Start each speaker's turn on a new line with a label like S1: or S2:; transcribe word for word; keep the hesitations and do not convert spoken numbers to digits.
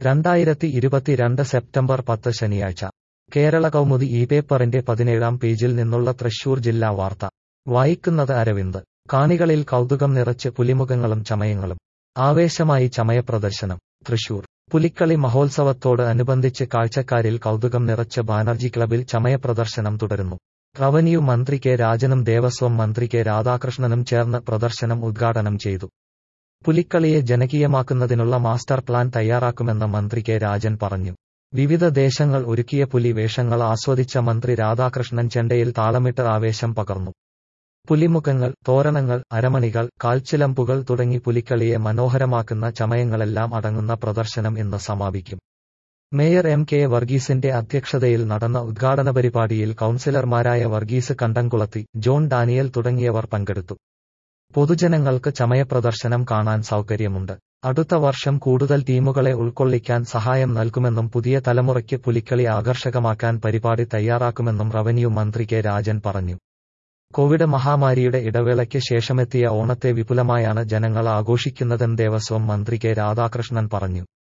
S1: രണ്ടായിരത്തി ഇരുപത്തിരണ്ട് സെപ്റ്റംബർ പത്ത് ശനിയാഴ്ച കേരള കൗമുദി ഈ പേപ്പറിന്റെ പതിനേഴാം പേജിൽ നിന്നുള്ള തൃശൂർ ജില്ലാ വാർത്ത വായിക്കുന്നത് അരവിന്ദ്. കാണികളിൽ കൗതുകം നിറച്ച് പുലിമുഖങ്ങളും ചമയങ്ങളും. ആവേശമായി ചമയ പ്രദർശനം. തൃശൂർ പുലിക്കളി മഹോത്സവത്തോട് അനുബന്ധിച്ച് കാഴ്ചക്കാരിൽ കൗതുകം നിറച്ച് ബാനർജി ക്ലബിൽ ചമയ പ്രദർശനം തുടരുന്നു. റവന്യൂ മന്ത്രി കെ രാജനും ദേവസ്വം മന്ത്രി കെ രാധാകൃഷ്ണനും ചേർന്ന് പ്രദർശനം ഉദ്ഘാടനം ചെയ്തു. പുലിക്കളിയെ ജനകീയമാക്കുന്നതിനുള്ള മാസ്റ്റർ പ്ലാൻ തയ്യാറാക്കുമെന്ന് മന്ത്രി കെ രാജൻ പറഞ്ഞു. വിവിധ ദേശങ്ങൾ ഒരുക്കിയ പുലി വേഷങ്ങൾ ആസ്വദിച്ച മന്ത്രി രാധാകൃഷ്ണൻ ചെണ്ടയിൽ താളമിട്ട് ആവേശം പകർന്നു. പുലിമുഖങ്ങൾ, തോരണങ്ങൾ, അരമണികൾ, കാൽച്ചിലമ്പുകൾ തുടങ്ങി പുലിക്കളിയെ മനോഹരമാക്കുന്ന ചമയങ്ങളെല്ലാം അടങ്ങുന്ന പ്രദർശനം ഇന്ന് സമാപിക്കും. മേയർ എം കെ വർഗീസിന്റെ അധ്യക്ഷതയിൽ നടന്ന ഉദ്ഘാടന പരിപാടിയിൽ കൌൺസിലർമാരായ വർഗീസ് കണ്ടംകുളത്തി, ജോൺ ഡാനിയൽ തുടങ്ങിയവർ പങ്കെടുത്തു. പൊതുജനങ്ങൾക്ക് ചമയപ്രദർശനം കാണാൻ സൗകര്യമുണ്ട്. അടുത്ത വർഷം കൂടുതൽ ടീമുകളെ ഉൾക്കൊള്ളിക്കാൻ സഹായം നൽകുമെന്നും പുതിയ തലമുറയ്ക്ക് പുലിക്കളി ആകർഷകമാക്കാൻ പരിപാടി തയ്യാറാക്കുമെന്നും റവന്യൂ മന്ത്രി കെ രാജൻ പറഞ്ഞു. കോവിഡ് മഹാമാരിയുടെ ഇടവേളയ്ക്ക് ശേഷമെത്തിയ ഓണത്തെ വിപുലമായാണ് ജനങ്ങൾ ആഘോഷിക്കുന്നതെന്ന് ദേവസ്വം മന്ത്രി കെ രാധാകൃഷ്ണൻ പറഞ്ഞു.